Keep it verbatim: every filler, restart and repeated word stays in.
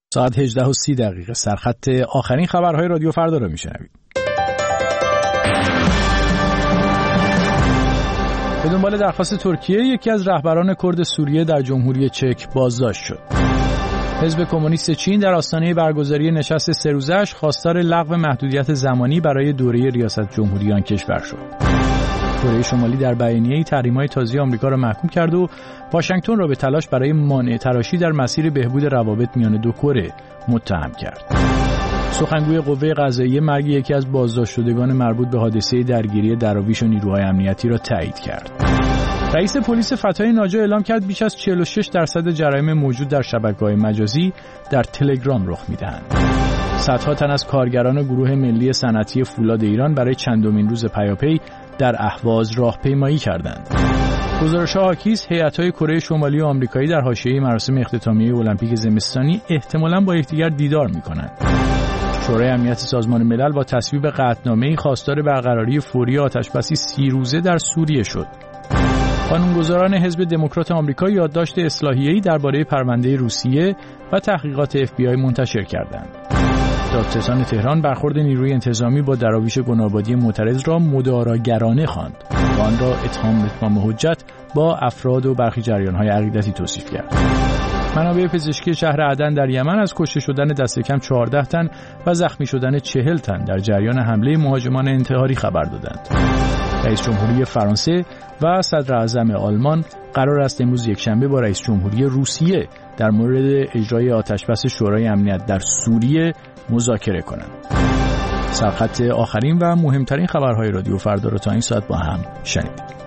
ساعت هجده و سی دقیقه سرخط آخرین خبرهای رادیو فردا رو میشنوید. به دنبال درخواست ترکیه یکی از رهبران کرد سوریه در جمهوری چک بازداشت شد. حزب کمونیست چین در آستانه برگزاری نشست سه روزه‌اش خواستار لغو محدودیت زمانی برای دوره ریاست جمهوری آن کشور شد. کره شمالی در بیانیه‌ای تحریم‌های تازه آمریکا را محکوم کرد و واشنگتن را به تلاش برای مانع تراشی در مسیر بهبود روابط میان دو کره متهم کرد. سخنگوی قوه قضاییه مرگ یکی از بازداشت شدگان مربوط به حادثه درگیری دراویش و نیروهای امنیتی را تایید کرد. رئیس پلیس فتای ناجا اعلام کرد بیش از چهل و شش درصد جرایم موجود در شبکه‌های مجازی در تلگرام رخ می‌دهند. صدها تن از کارگران گروه ملی صنعتی فولاد ایران برای چندمین روز پیاپی در اهواز راهپیمایی کردند. گزارش‌ها حاکیست هیئت‌های کره شمالی و آمریکایی در حاشیه مراسم اختتامیه المپیک زمستانی احتمالاً با یکدیگر دیدار می‌کنند. شورای امنیت سازمان ملل با تصویب قطعنامه‌ای خواستار برقراری فوری آتش‌بسی سی روزه در سوریه شد. قانونگذاران حزب دموکرات آمریکا یادداشت اصلاحیه‌ای درباره پرونده روسیه و تحقیقات اف بی آی منتشر کردند. دادستان تهران برخورد نیروی انتظامی با دراویش گنابادی معترض را مداراگرانه خواند و آن را اتهام به اتمام حجت با افراد و برخی جریان‌های عقیدتی توصیف کرد. منابع پزشکی شهر عدن در یمن از کشته شدن دست کم چهارده تن و زخمی شدن چهل تن در جریان حمله مهاجمان انتحاری خبر دادند. رئیس جمهوری فرانسه و صدر اعظم آلمان قرار است امروز یکشنبه با رئیس جمهوری روسیه در مورد اجرای آتشبس شورای امنیت در سوریه مذاکره کنند. سرخط آخرین و مهمترین خبرهای رادیو فردا را تا این ساعت با هم شنیدید.